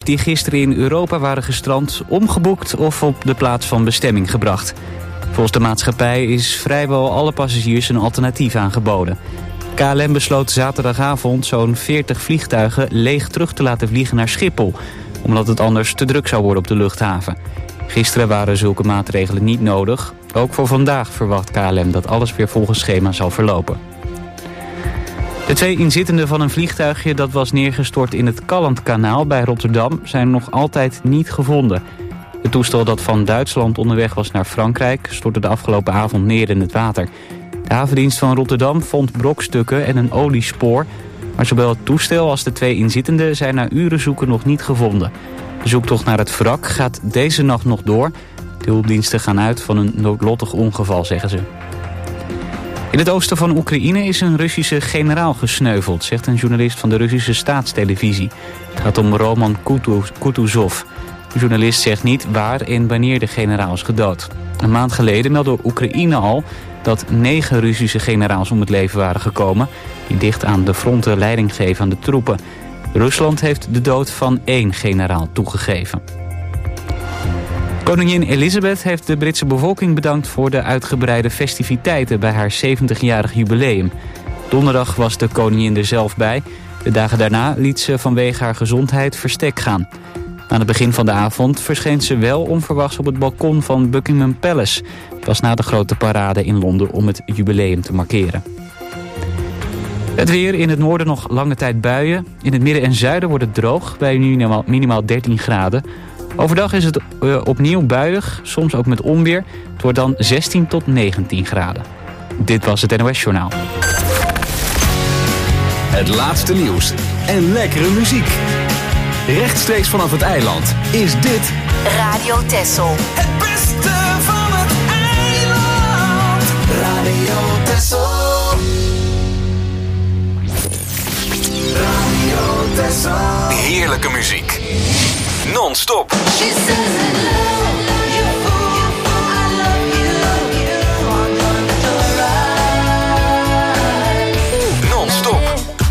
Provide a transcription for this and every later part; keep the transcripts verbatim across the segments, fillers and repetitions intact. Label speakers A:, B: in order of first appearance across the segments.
A: die gisteren in Europa waren gestrand omgeboekt of op de plaats van bestemming gebracht. Volgens de maatschappij is vrijwel alle passagiers een alternatief aangeboden. K L M besloot zaterdagavond zo'n veertig vliegtuigen leeg terug te laten vliegen naar Schiphol, omdat het anders te druk zou worden op de luchthaven. Gisteren waren zulke maatregelen niet nodig. Ook voor vandaag verwacht K L M dat alles weer volgens schema zal verlopen. De twee inzittenden van een vliegtuigje dat was neergestort in het Callandkanaal bij Rotterdam zijn nog altijd niet gevonden. Het toestel dat van Duitsland onderweg was naar Frankrijk stortte de afgelopen avond neer in het water. De havendienst van Rotterdam vond brokstukken en een oliespoor, maar zowel het toestel als de twee inzittenden zijn na uren zoeken nog niet gevonden. De zoektocht naar het wrak gaat deze nacht nog door. De hulpdiensten gaan uit van een noodlottig ongeval, zeggen ze. In het oosten van Oekraïne is een Russische generaal gesneuveld, zegt een journalist van de Russische staatstelevisie. Het gaat om Roman Kutuzov. De journalist zegt niet waar en wanneer de generaal is gedood. Een maand geleden meldde Oekraïne al dat negen Russische generaals om het leven waren gekomen, die dicht aan de fronten leiding geven aan de troepen. Rusland heeft de dood van één generaal toegegeven. Koningin Elizabeth heeft de Britse bevolking bedankt voor de uitgebreide festiviteiten bij haar zeventigjarig jubileum. Donderdag was de koningin er zelf bij. De dagen daarna liet ze vanwege haar gezondheid verstek gaan. Aan het begin van de avond verscheen ze wel onverwachts op het balkon van Buckingham Palace. Het was na de grote parade in Londen om het jubileum te markeren. Het weer, in het noorden nog lange tijd buien. In het midden en zuiden wordt het droog, bij minimaal, minimaal dertien graden. Overdag is het uh, opnieuw buiig, soms ook met onweer. Het wordt dan zestien tot negentien graden. Dit was het N O S-journaal.
B: Het laatste nieuws en lekkere muziek. Rechtstreeks vanaf het eiland is dit
C: Radio Texel.
D: Het beste van het eiland. Radio Texel. Radio Texel.
B: heerlijke muziek. Non-stop. Non-stop.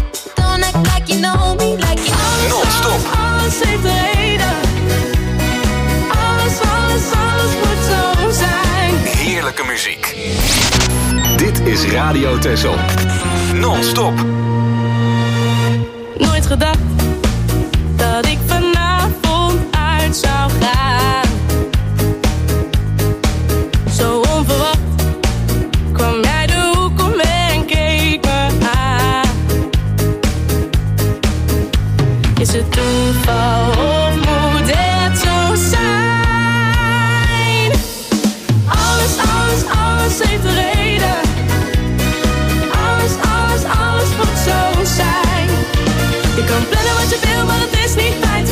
B: Non-stop.
E: Alles heeft een reden. Alles, alles, alles moet zo zijn.
B: Heerlijke muziek. Dit is Radio Texel. Non-stop.
E: Nooit gedacht dat ik vanavond uit zou gaan. Zo onverwacht kwam jij de hoek om en keek me aan. Is het toeval of moet het zo zijn? Alles, alles, alles heeft een reden. Alles, alles, alles moet zo zijn. Je kan plannen wat je wil, maar het is niet fijn.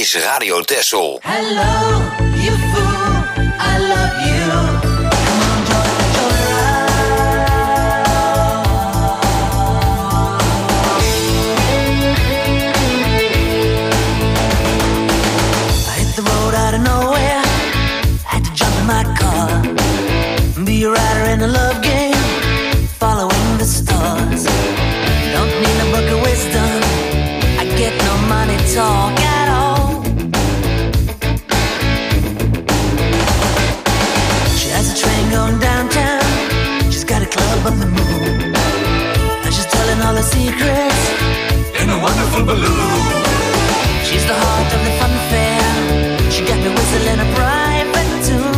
C: is Radio Texel.
D: Hello, you fool, I love you. Come on, join the joyride. I hit the road out of nowhere, had to jump in my car, be a rider in a love game, following the stars. Don't need a book of wisdom, I get no money talk at all. She has a train going downtown, she's got a club on the moon, and she's telling all her secrets in a wonderful balloon. She's the heart of the fun fair, she got me whistling a private tune.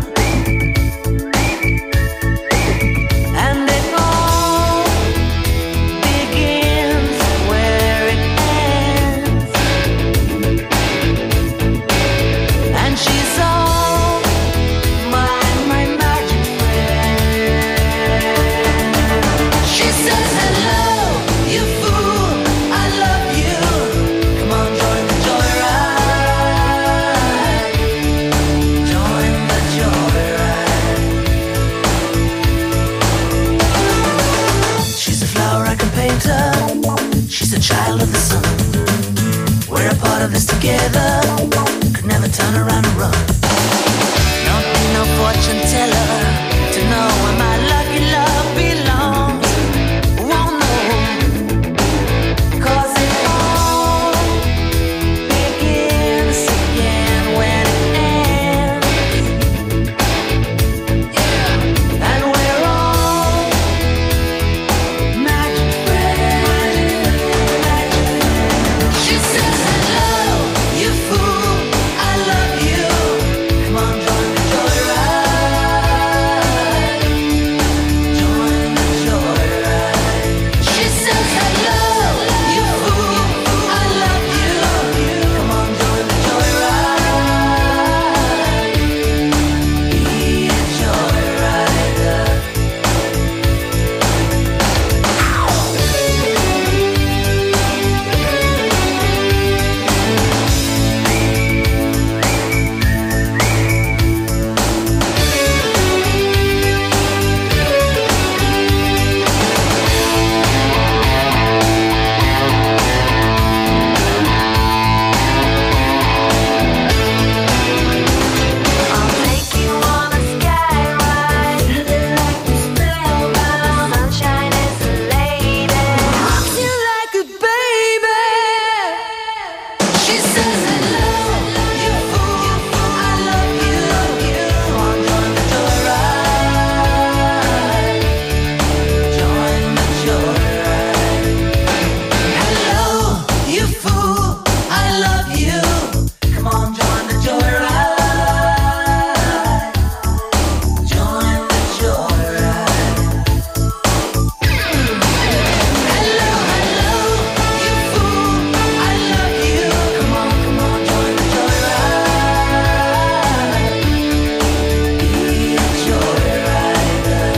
D: Child of the sun, we're a part of this together, could never turn around and run. Don't need no fortune teller to know where my lucky love belongs. Won't know, cause it all begins again when it ends. Yeah. And we're all magic friends. She says hello, you fool, I love you. Come on, join the joyride. Join the joyride. She says hello, you fool, I love you. Come on, join the joyride. Be a joyrider. I'll take you on a sky ride, feeling like you're spellbound. Sunshine is a lady, rocks you like a baby. She says hello, you fool, I love you. Come on, join the joyride. Join the joyride. Hello, you fool, I love you. Come on, join the joyride. Join the joyride. Hello, hello, you fool, I love you. Come on, come on, join the joyride. Be a joyrider.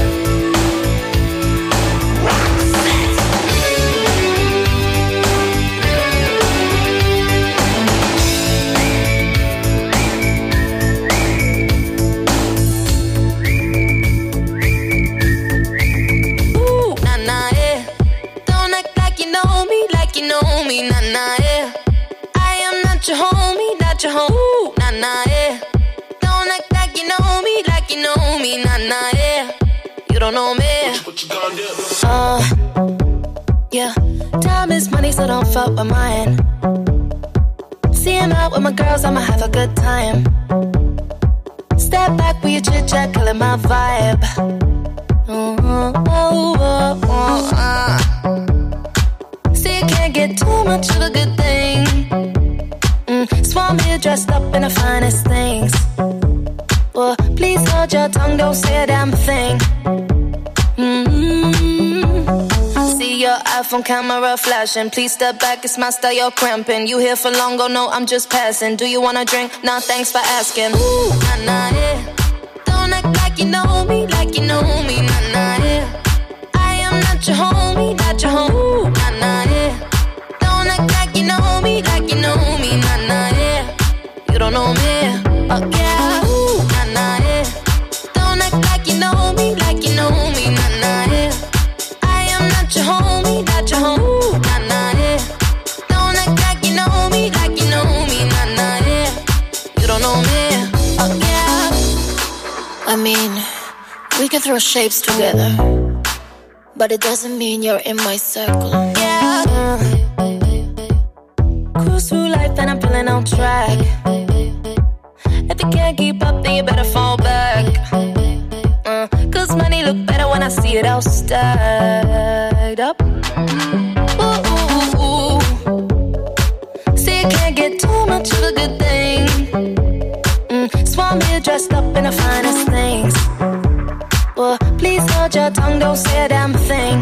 E: Ooh, nah, nah, yeah. Don't act like you know me, like you know me, nah, nah, yeah. I am not your homie, not your home. Ooh, nah, nah, yeah. Don't act like you know me, like you know me, nah, nah, yeah. You don't know me. What you gonna do? Uh, yeah. Time is money, so don't fuck with mine. Seeing out with my girls, I'ma have a good time. Step back with your chit chat, killing my vibe. Oh, oh, oh, oh, oh, uh. See, you can't get too much of a good thing. Mm, Swan me dressed up in the finest things. Well, please hold your tongue, don't say a damn thing. Mm-hmm. See your iPhone camera flashing. Please step back, it's my style, you're cramping. You here for long, oh no, I'm just passing. Do you wanna drink? Nah, thanks for asking. Ooh, nah, nah, yeah. Don't act like you know me, like you know me, nah, nah, yeah. I am not your homie, not your home. Ooh, nah, nah, yeah. Don't act like you know me, like you know me, nah, nah, yeah. shapes together, but it doesn't mean you're in my circle. Yeah. Cruise through life and I'm feeling on track. If you can't keep up, then you better fall back. Uh, Cause money look better when I see it all stacked up. Ooh, ooh, ooh. See, you can't get too much of a good thing. Mm, Swan me dressed up in the finest things. Well, please hold your tongue, don't say a damn thing.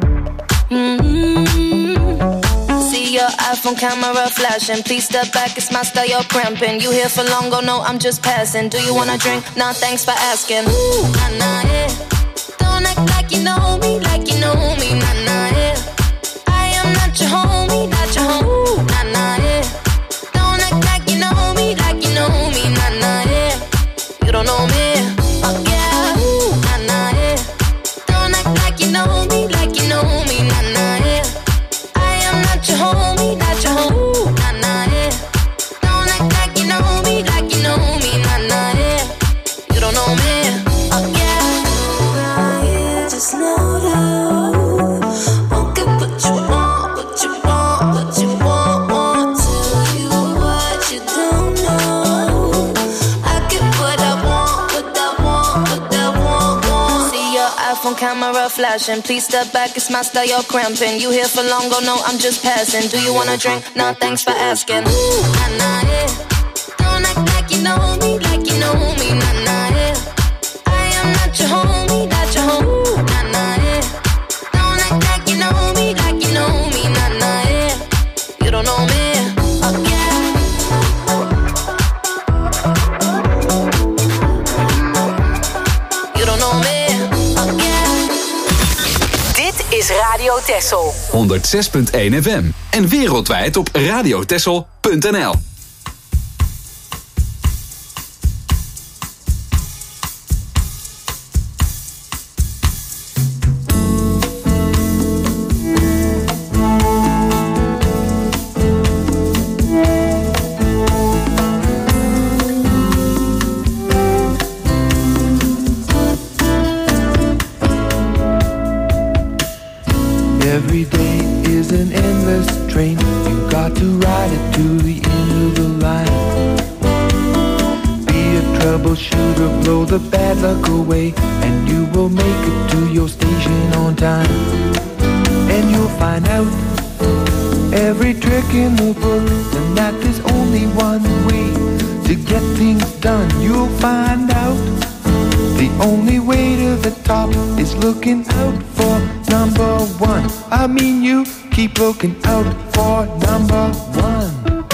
E: Mm-hmm. See your iPhone camera flashing. Please step back, it's my style, you're cramping. You here for long, go no, I'm just passing. Do you wanna drink? Nah, thanks for asking. Ooh, nah, nah, yeah. Don't act like you know me, like you know me, nah, nah, yeah. I am not your homie, not your homie, ooh, nah, nah, yeah. Don't act like you know me, like you know me, nah, nah, yeah. You don't know me, oh yeah, ooh, nah, nah, yeah. Don't act like you know me, like you know me, nah, nah, yeah. I am not your homie, not your homie, ooh, nah, nah, yeah. Don't act like you know me, like you know me, nah, nah, yeah. You don't know me, oh yeah. Around here, just know that won't get what you want, what you want, what you want, want. Tell you what you don't know. I get what I want, what I want, what I want, want. See your iPhone camera flashing. Please step back, it's my style, you're cramping. You here for long, go no, I'm just passing. Do you wanna drink? Nah, thanks for asking. Ooh, nah, nah, yeah. Don't act like you know me, like you know me, nah, nah, yeah. I am not your homie, not your homie, ooh, nah, nah, yeah. Don't act like you know me, like you know me, nah, nah, yeah. You don't know me, oh yeah. You don't know me, oh yeah.
C: Dit is Radio Texel.
B: honderd zes punt één F M en wereldwijd op radiotexel punt n l.
F: Every day is an endless train. You got to ride it to the end of the line. Be a troubleshooter, blow the bad luck away, and you will make it to your station on time. And you'll find out every trick in the book, and that there's only one way to get things done. You'll find out the only way to the top is looking out for number one. I mean, you keep looking out for number one.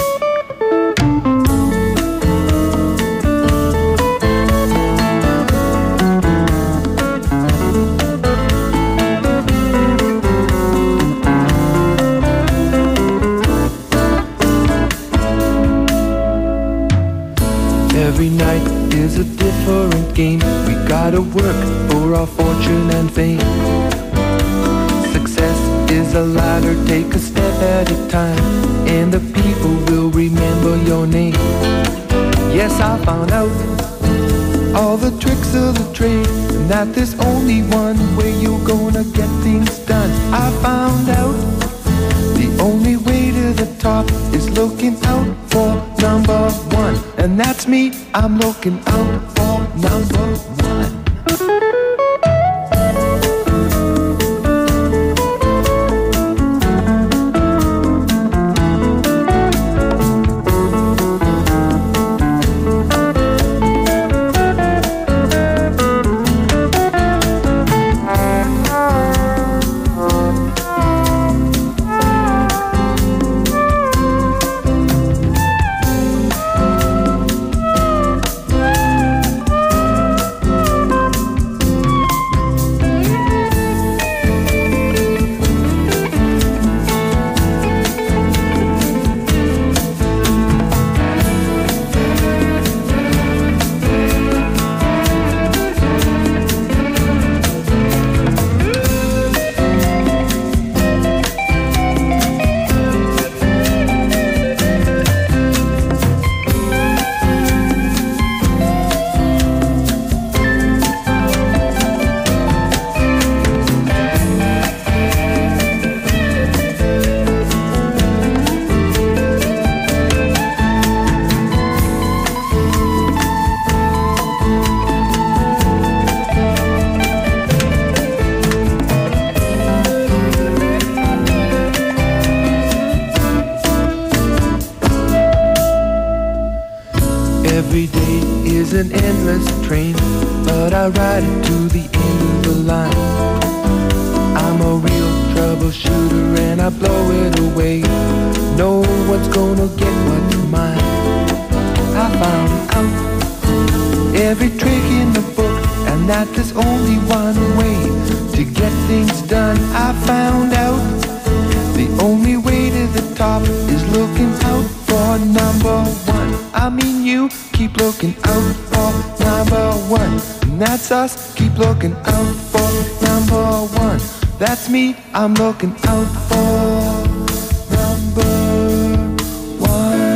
F: Every night is a different game. We gotta work for our fortune and fame. Success is a ladder, take a step at a time, and the people will remember your name. Yes, I found out all the tricks of the trade, and that there's only one way you're gonna get things done. I found out the only way to the top is looking out for number one. And that's me, I'm looking out for number one. endless train, but I ride it to the end of the line. I'm a real troubleshooter and I blow it away. Know what's gonna get what's mine. I found out every trick in the book, and that there's only one way to get things done. I found out the only way to the top is looking out for number one. I mean you, keep looking out for number one. And that's us, keep looking out for number one. That's me, I'm looking out for number one.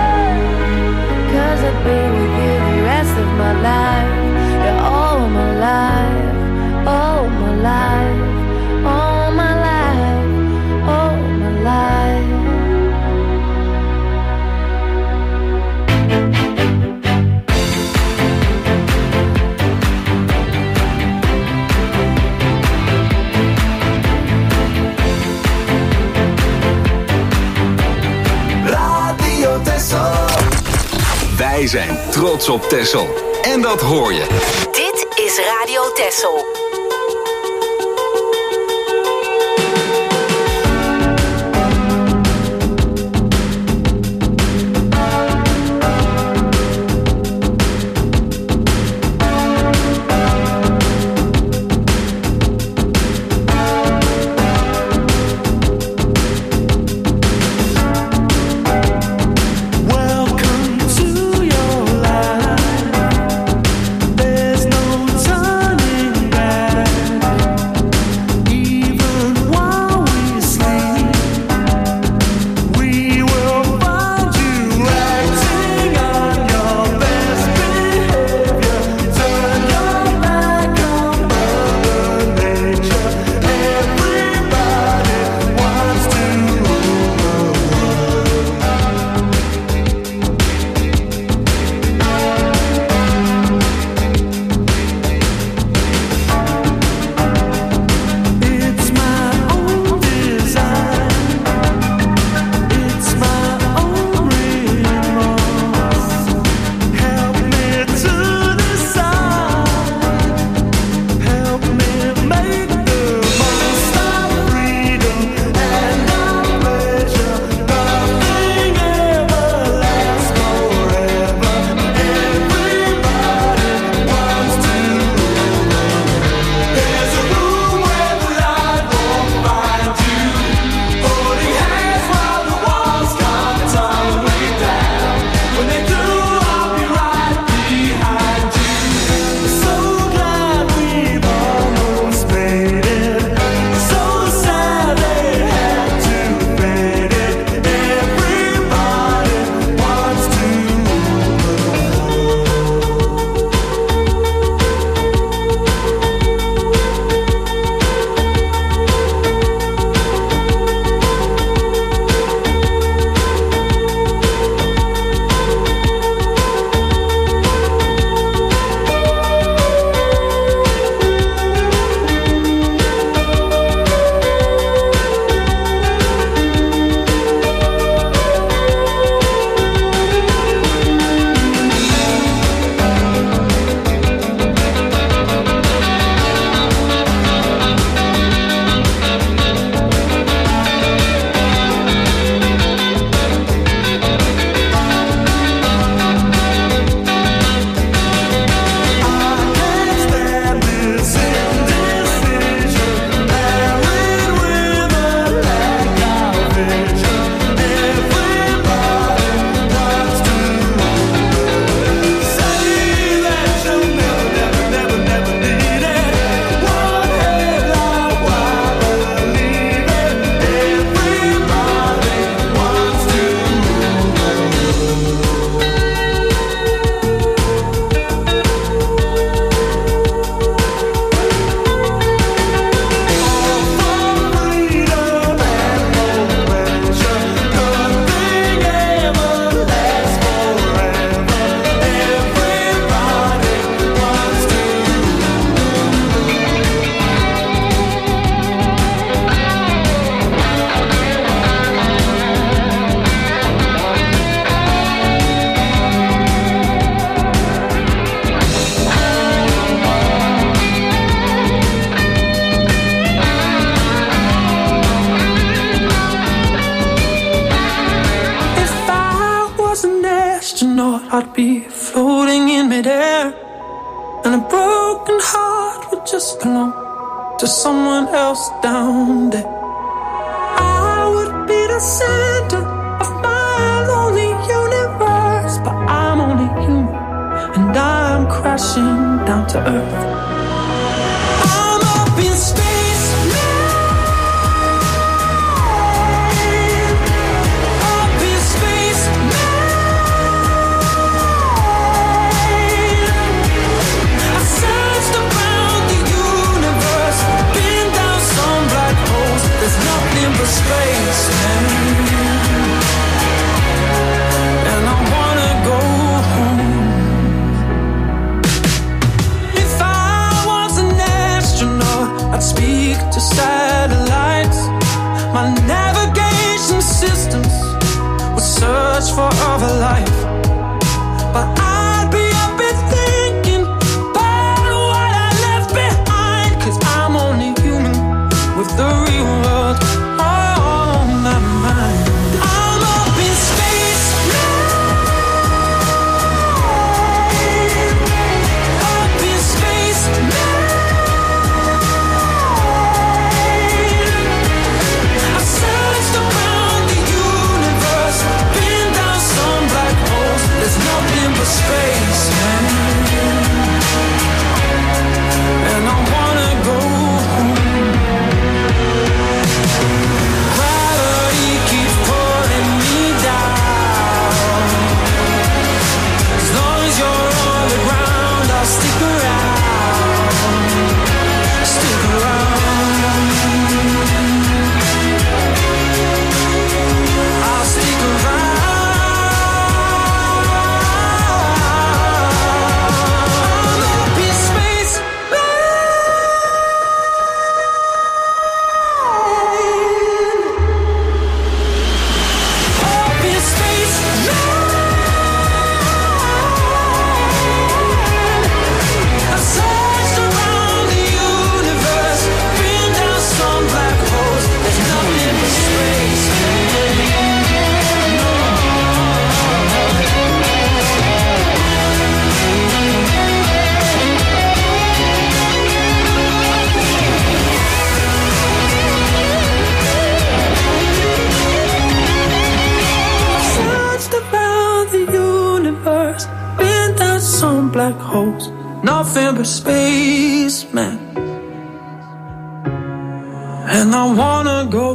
D: Be with you the rest of my life. You're all my life.
B: Wij zijn trots op Texel. En dat hoor je.
C: Dit is Radio Texel.
G: I'd be floating in midair, and a broken heart would just belong to someone else down there. I would be the center of my lonely universe, but I'm only human, and I'm crashing down to earth. I'm up in space now. There's nothing but space, man. And I wanna go home. If I was an astronaut, I'd speak to satellites. My navigation systems would search for other life. but I'd be up and thinking about what I left behind. Cause I'm only human with the real world on my mind. I'm up in space now. Up in space now. I searched around the universe, been down some black holes. There's nothing but space, man. And I wanna go home. Gravity keeps pulling me down. As long as you're on the ground, I'll stick around. Stick around. I'll stick around. I'm up in space up in space I searched around the universe, been down some black holes. There's nothing but space. Searched around the universe, been down some black holes. Nothing but space, man. And I wanna go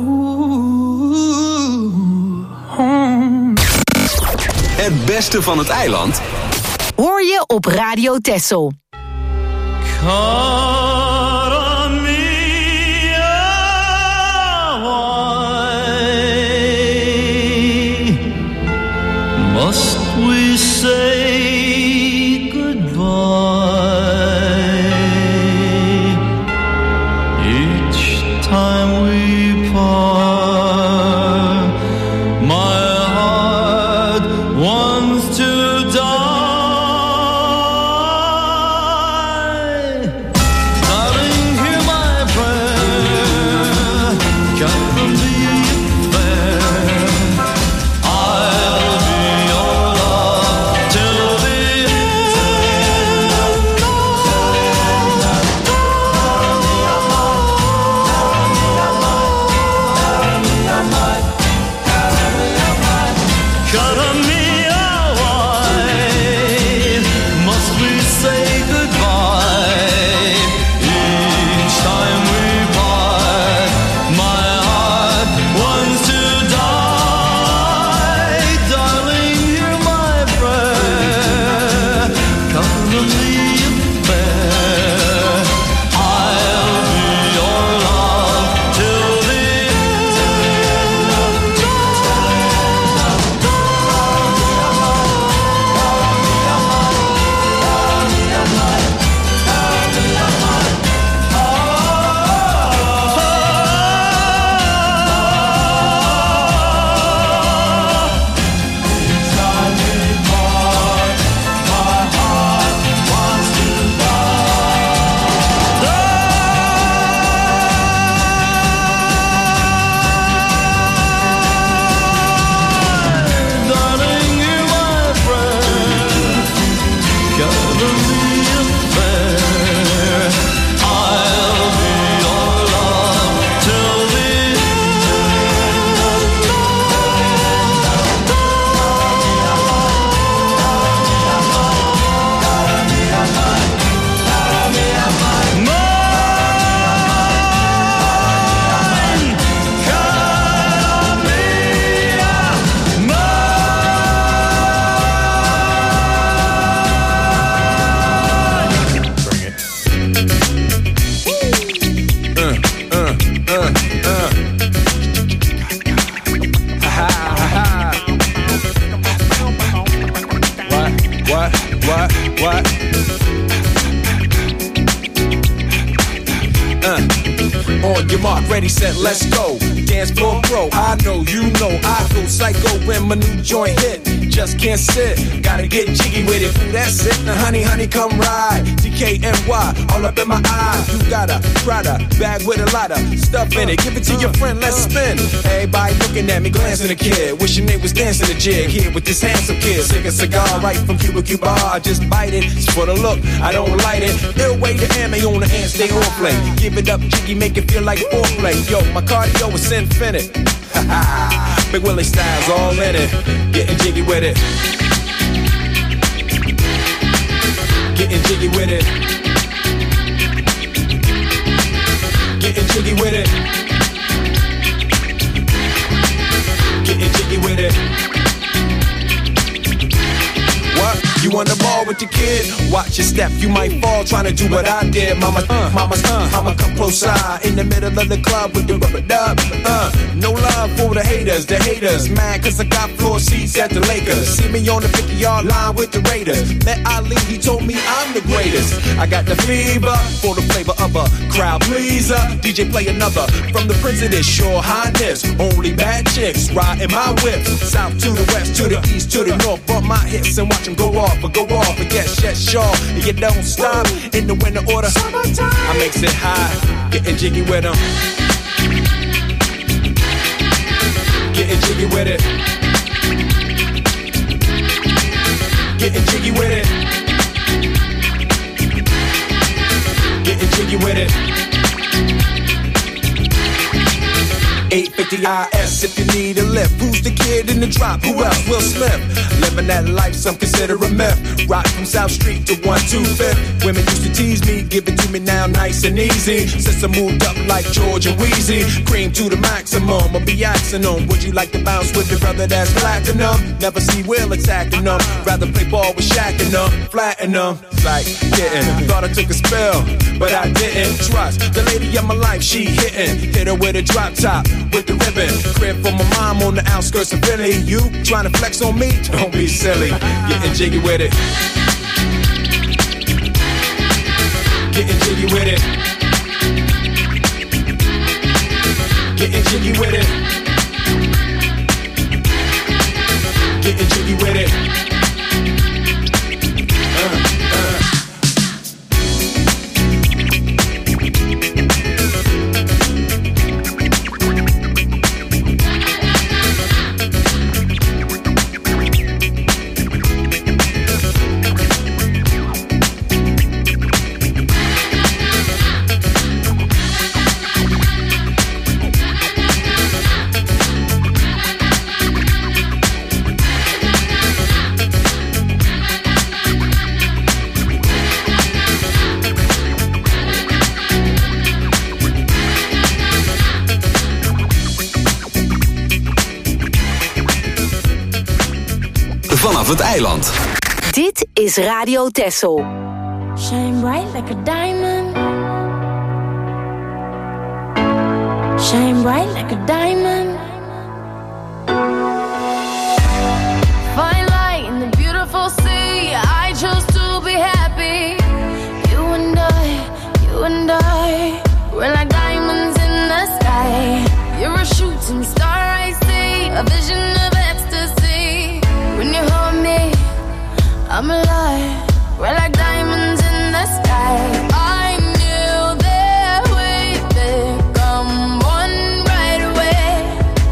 G: home.
B: Het beste van het eiland
C: Hoor je op Radio Texel.
H: Must we say goodbye each time we part? My heart wants to die. Darling, hear my prayer. Can be fair. I'll be your love till the end. Cara mia, why must we say goodbye each time we part? My heart
I: ready, set, let's go. Dance floor pro, I know, you know, I go psycho when my new joint hit. Just can't sit, gotta get jiggy with it. Ooh, that's it, now honey, honey, come ride. D K N Y, all up in my eyes. You got a Prada bag with a lot of stuff in it. Give it to your friend, let's spin. Everybody looking at me, glancing a kid. Wishing they was dancing a jig here with this handsome kid. Sick a cigar right from Cuba Cuba. I just bite it, it's for the look, I don't light it. Ill way to ammo on the hand, stay on play. Give it up, jiggy, make it feel like foreplay. Yo, my cardio is infinite. Big Willie style's all in it. Getting jiggy with it. Getting jiggy with it. Getting jiggy with it. Getting jiggy with it. What? You on the ball with your kid? Watch your step, you might fall trying to do what I did. Mama, uh, mama, uh, mama, come close side in the middle of the club with the rubber dub. Uh, no love for the haters, the haters. Mad cause I got floor seats at the Lakers. See me on the fifty-yard line with the Raiders. Met Ali, he told me I'm the greatest. I got the fever for the flavor of a crowd pleaser. D J play another from the Prince of this Your Highness. Only bad chicks riding my whip. South to the west, to the east, to the north. Bump my hips and watch them go off. But go off and get shut shaw. And you don't stop in the winter order. I makes it high, getting jiggy with them. Getting jiggy with it. Getting jiggy with it. Getting jiggy with it. eight fifty I S if you need a lift. Who's the kid in the drop? Who else? Will Smith. Living that life, some consider a myth. Rock from South Street to one two fifth. Women used to tease me, give it to me now nice and easy. Since I moved up like George and Wheezy, cream to the maximum, I'll be axing them. Would you like to bounce with your brother that's platinum? Never see Will attacking them. Rather play ball with Shaq and them, flatten them. Like getting, thought I took a spell, but I didn't. Trust the lady of my life, she hitting. Hit her with a drop top, with the ribbon. Crib for my mom on the outskirts of Philly. You trying to flex on me? Don't be silly. Getting jiggy with it. Getting jiggy with it. Getting jiggy with it. Getting jiggy with it. Uh, uh.
B: Vanaf het eiland.
C: Dit is Radio Texel.
J: Shine bright like a diamond. Shine bright like a diamond. Fine light in the beautiful sea. I chose to be happy. You and I, you and I, we're like diamonds in the sky. You're a shooting star, I see, a vision of ecstasy. When you hold me, I'm alive. We're like diamonds in the sky. I knew that we'd become one right away.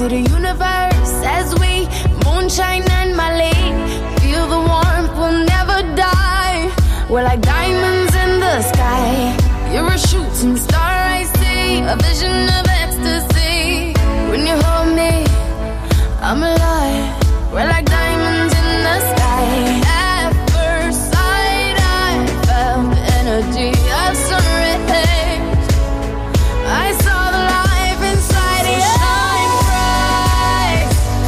J: to the universe as we moonshine and Malay. Feel the warmth, we'll never die. We're like diamonds in the sky. You're a shooting star, I see. A vision of ecstasy. When you hold me, I'm alive. We're like diamonds in the sky. At first sight, I felt the energy of sun rays. I saw the life inside you. Shine bright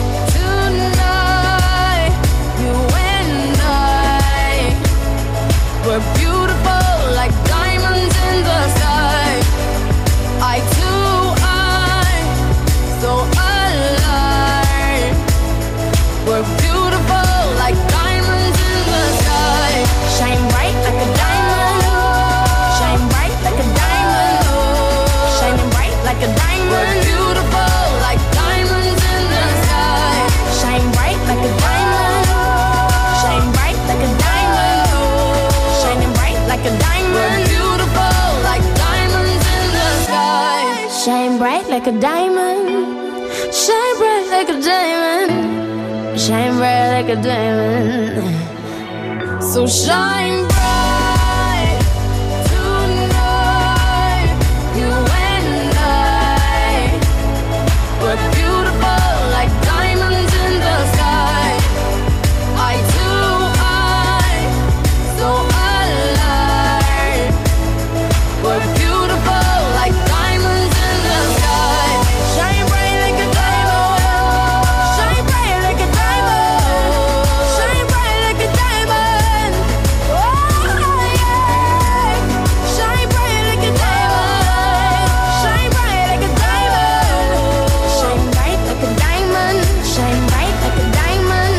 J: tonight. You and I, we're beautiful like diamonds in the sky. I too, I'm so alive. We're beautiful like diamonds in the sky. Shine bright like a diamond. Shine bright like a diamond. Shining bright like a diamond. We're beautiful like diamonds in the sky. Shine bright like a diamond. Shine bright like a diamond. Shining bright like a diamond. We're beautiful like diamonds in the sky. Shine bright like a diamond. Shine bright like a diamond. Shine bright like a diamond. So shine bright tonight. You and I, we're beautiful like diamonds in the sky. I too, I'm so alive. We're beautiful like diamonds in the sky. Shine bright like a diamond. Shine bright like a diamond. Shine bright like a diamond. Oh yeah. Shine bright like a diamond. Shine bright like a diamond. Shine bright like a diamond. Shine bright like a diamond.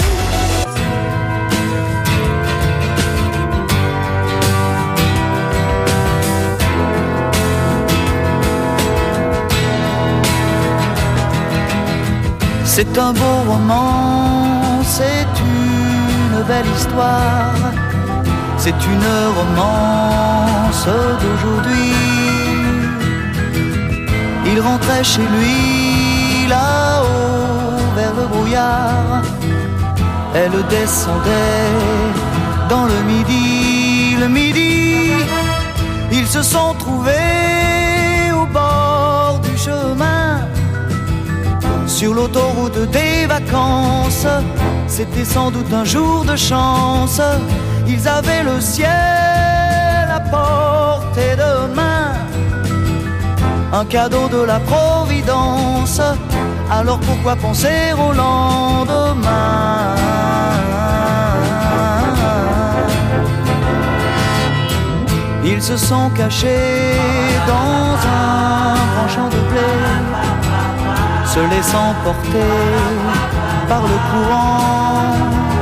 K: C'est un beau roman, c'est une belle histoire, c'est une romance d'aujourd'hui. Il rentrait chez lui là-haut vers le brouillard, elle descendait dans le midi, le midi. Ils se sont trouvés au bord du chemin, sur l'autoroute des vacances. C'était sans doute un jour de chance. Ils avaient le ciel à portée de main, un cadeau de la Providence. Alors pourquoi penser au lendemain? Ils se sont cachés dans un grand champ de blé, se laissant porter par le courant,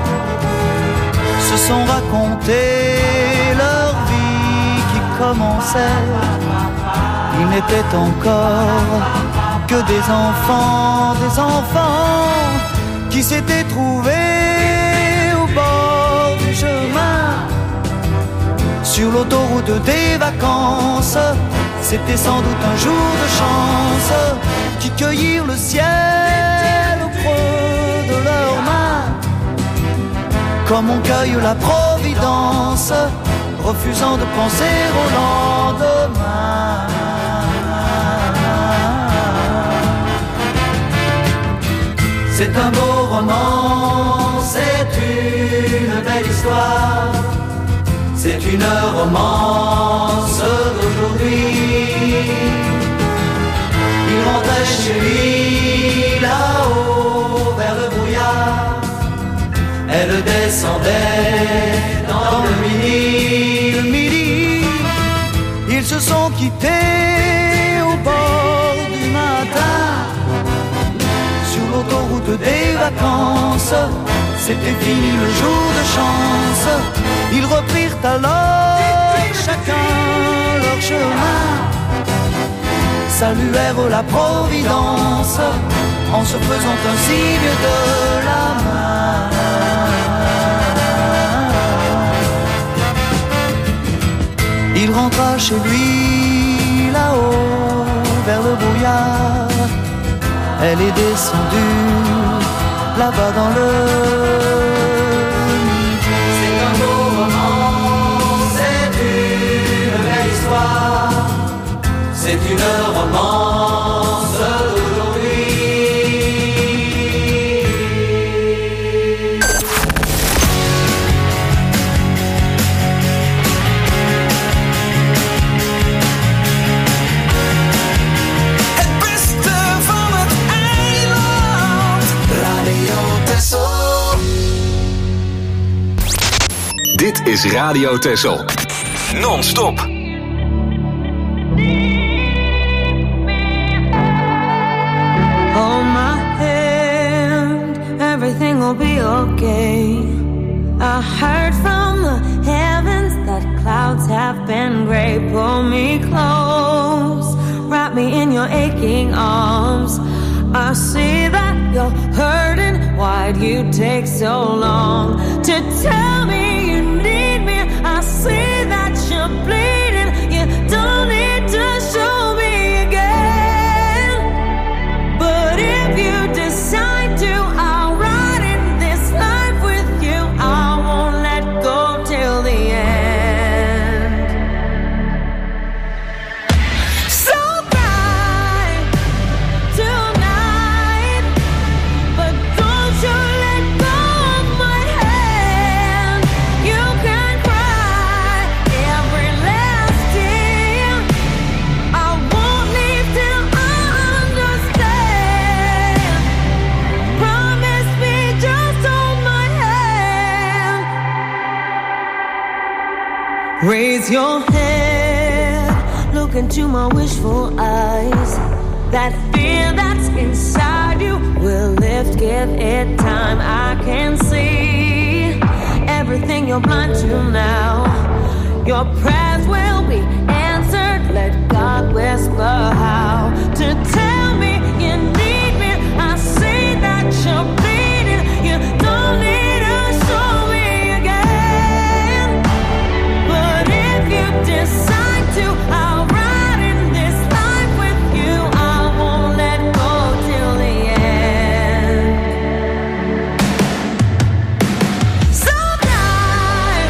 K: se sont racontés leur vie qui commençait. Ils n'étaient encore que des enfants, des enfants qui s'étaient trouvés au bord du chemin, sur l'autoroute des vacances. C'était sans doute un jour de chance, qui cueillirent le ciel au creux de leurs mains, comme on cueille la Providence, refusant de penser au lendemain. C'est un beau roman, c'est une belle histoire, c'est une romance d'aujourd'hui. Il rentrait chez lui là-haut vers le brouillard, elle descendait dans le midi, le midi. Ils se sont quittés au bord du matin, sur l'autoroute des vacances. C'était fini le jour de chance. Ils reprirent alors chacun leur chemin, saluèrent la Providence en se faisant un signe de la main. Il rentra chez lui là-haut vers le brouillard, Elle est descendue là-bas dans le midi. C'est un beau roman, c'est une belle histoire, c'est une romance d'aujourd'hui.
G: Het beste van het eiland. Radio Texel.
B: Dit is Radio Texel. Non-stop.
J: Hold my hand, everything will be okay. I heard from the heavens that clouds have been gray. Pull me close, wrap me in your aching arms. I see that you're hurting, why'd you take so long to tell me you need me? I see that you're bleeding, you don't need to show me again. But if you decide to, I'll ride in this life with you. I won't let go till the end. So cry tonight, but don't you let go of my hand. You can cry every last tear. I won't leave till I understand. Promise me, just hold my hand. Raise your head, look into my wishful eyes. That fear that's inside you will lift, give it time. I can see everything you're blind to now. Your prayers will be answered. Let God whisper how to tell me you need me. I see that you're bleeding. You don't need to show me again. But if you decide to, I'll ride in this life with you. I won't let go till the end. So die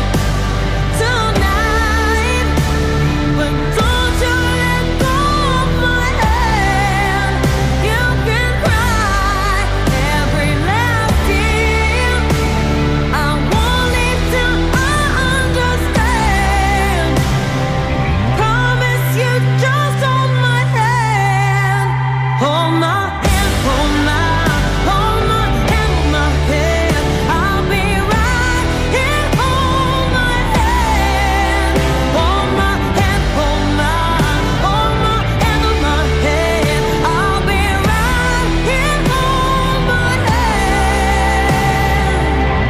J: tonight, but don't you let go of my hand. You can cry every last tear. I won't leave till I understand. Promise you, just hold my hand. Hold my hand, hold my, hold my hand, hold my hand. I'll be right here. Hold my hand, hold my hand, hold my, hold my hand, hold my hand. I'll be right here. Hold my hand.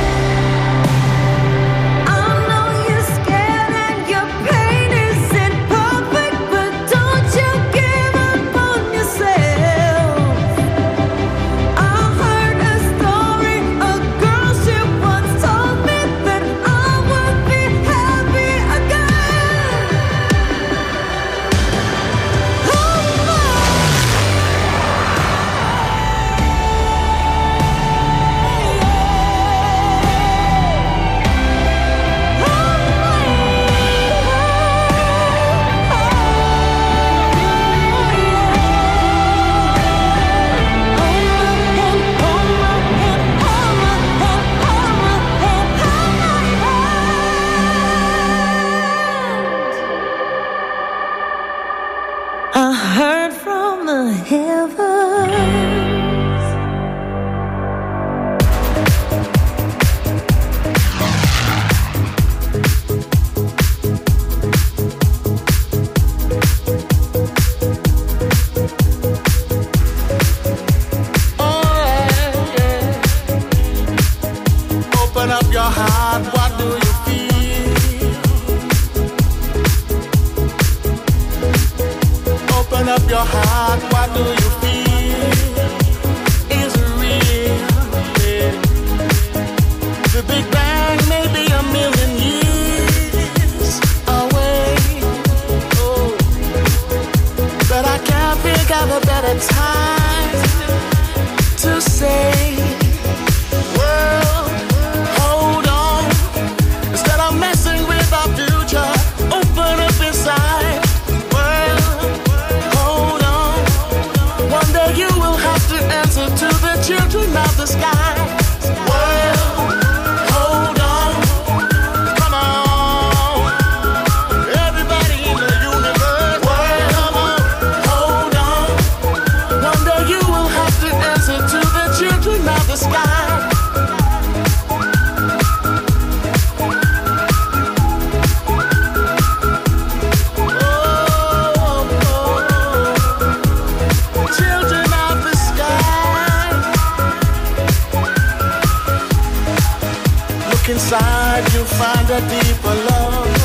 J: I know you're scared and your pain isn't perfect, but don't you give up on yourself. I heard a story, a girl she once told me that I would be happy again. Hold my I heard from the heavens.
H: Open up your heart, what do you feel? Open up your heart, what do you feel? Is it real? Yeah. The Big Bang may be a million years away. Oh, but I can't think of a better time Look inside, you'll find a deeper love.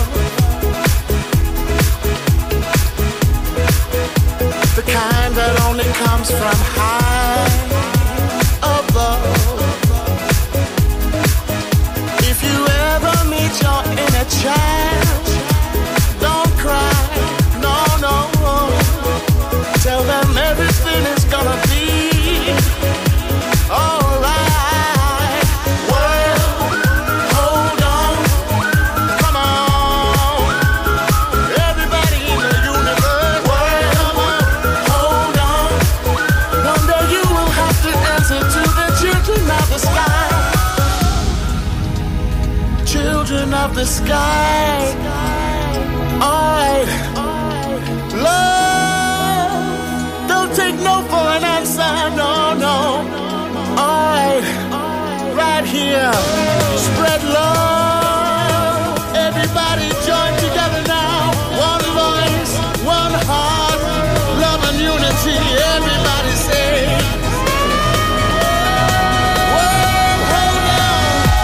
H: The kind that only comes from high above. If you ever meet your inner child, don't cry, no, no. Tell them everything is gonna be alright. Well, hold on, come on. Everybody in the universe, well, hold on. One day you will have to answer to the children of the sky. Children of the sky. Alright, love, don't take no for an answer, no, no. Alright, right here, spread love. Everybody join together now. One voice, one heart, love and unity. Everybody say, well, hold on.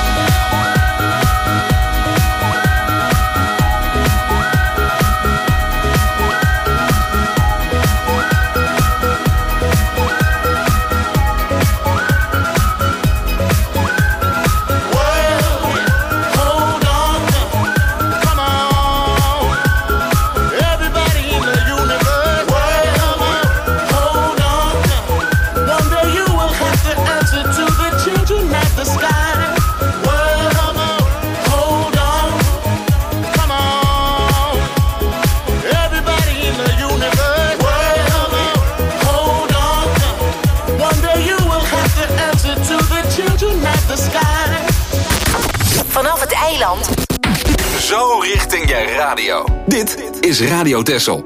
C: Vanaf het eiland.
B: Zo richting je radio. Dit is Radio Texel.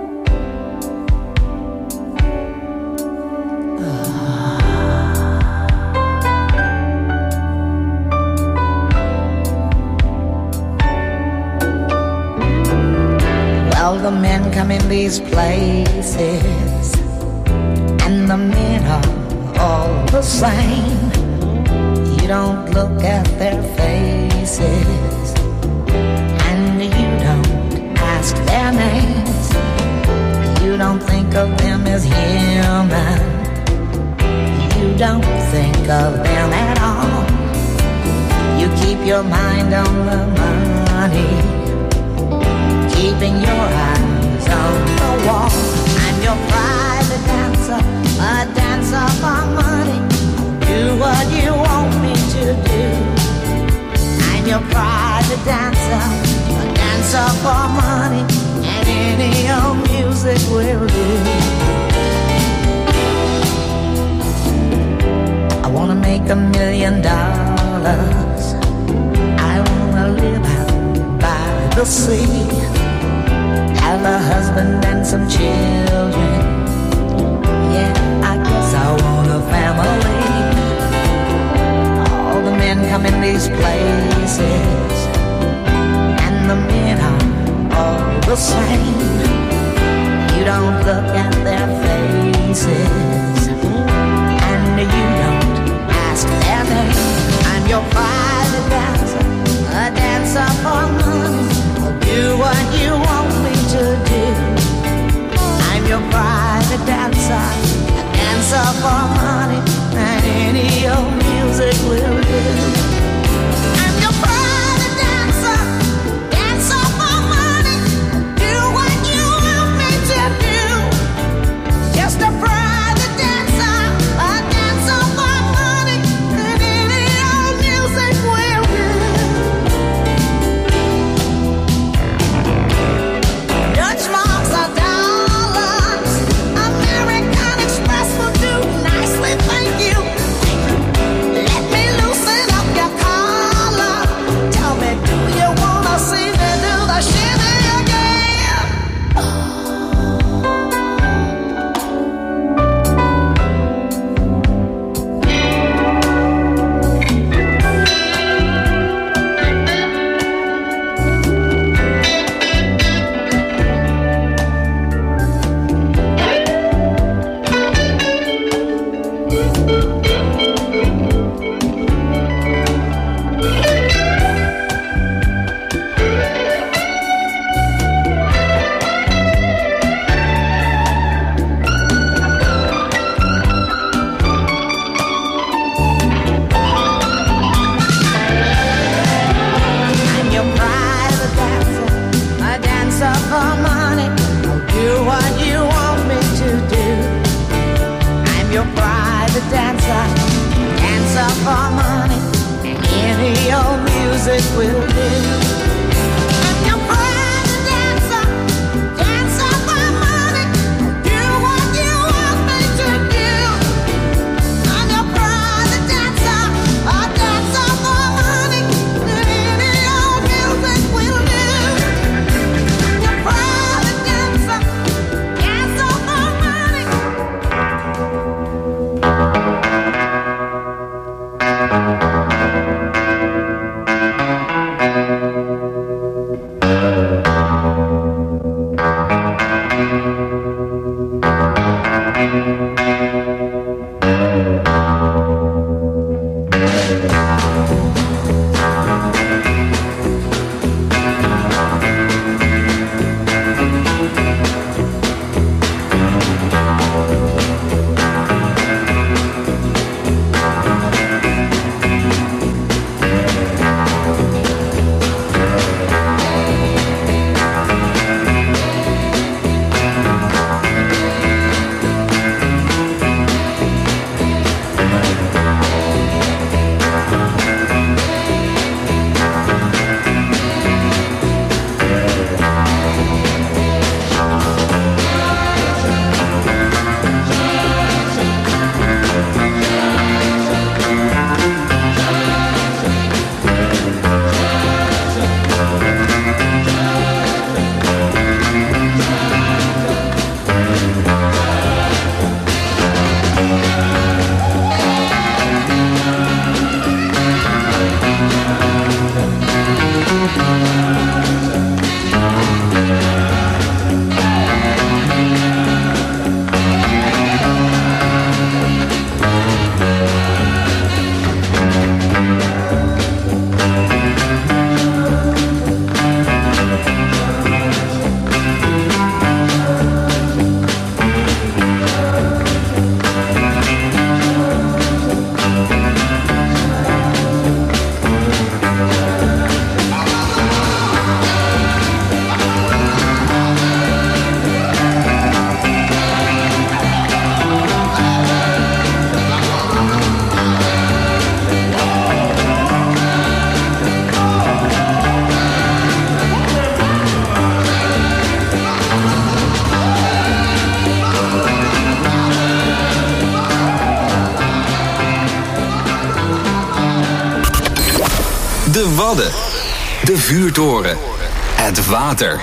L: Well, the men come in these places, and the men are all the same. You don't look at their faces, and you don't ask their names. You don't think of them as human. You don't think of them at all. You keep your mind on the money, keeping your eyes on the wall. I'm your private dancer, a dancer for money. Do what you want me to do. I'm your private dancer, a dancer for money, and any old music will do. I wanna make a million dollars. I wanna live out by the sea, have a husband and some children. Yeah, I guess I want a family. All the men come in these places, and the men are all the same. You don't look at their faces, and you don't ask their name. I'm your private dancer, a dancer for money. I'll do what you want me to do. I'm your private dancer, a dancer for money, and any old music will do. I'm your private dancer, dancer for money. Do what you want me to do. Just a private dancer, a dancer for money, and any old music will do. Dutch marks are dollars, American Express will do nicely, thank
K: any old music will do.
B: De Wadden. De vuurtoren. Het water.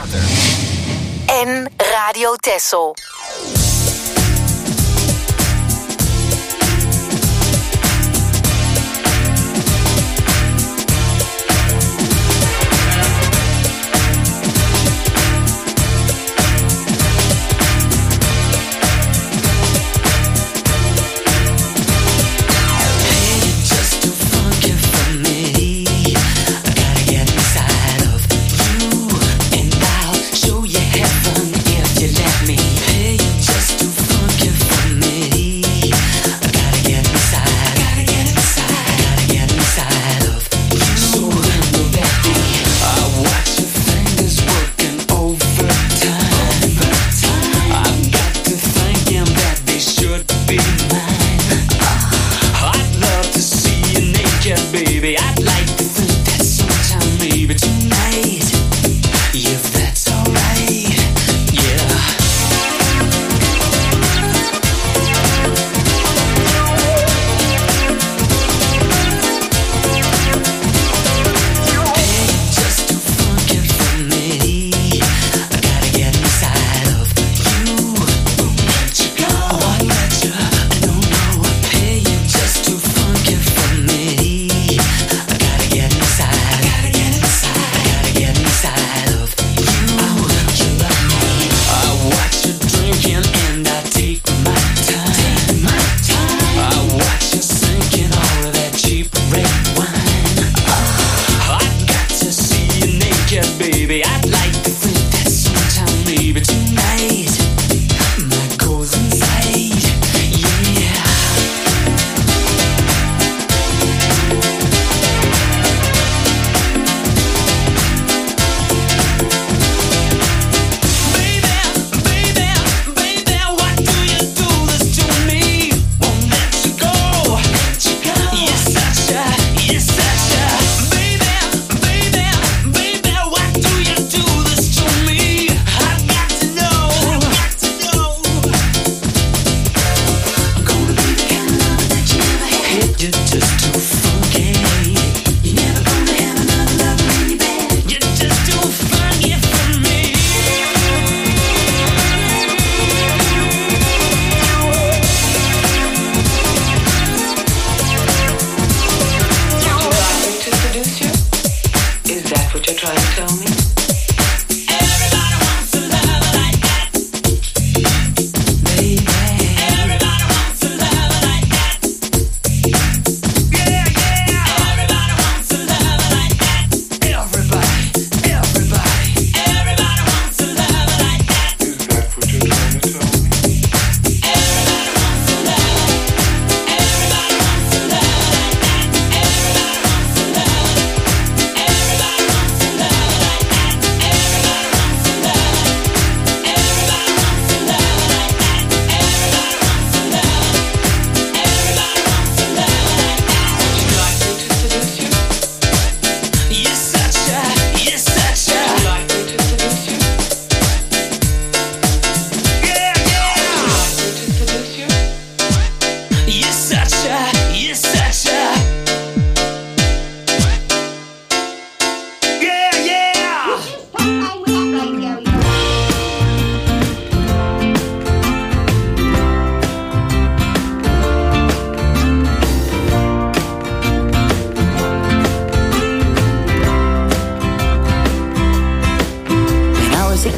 C: En Radio Texel.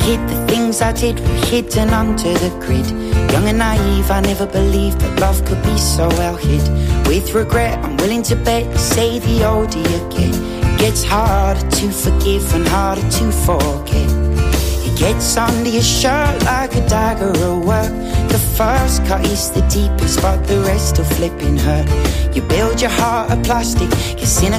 M: hid, the things I did were hidden under the grid. Young and naive, I never believed that love could be so well hid. With regret, I'm willing to bet, say the older you get, it gets harder to forgive and harder to forget. It gets under your shirt like a dagger at work. The first cut is the deepest, but the rest will flipping hurt. You build your heart of plastic, 'cause in a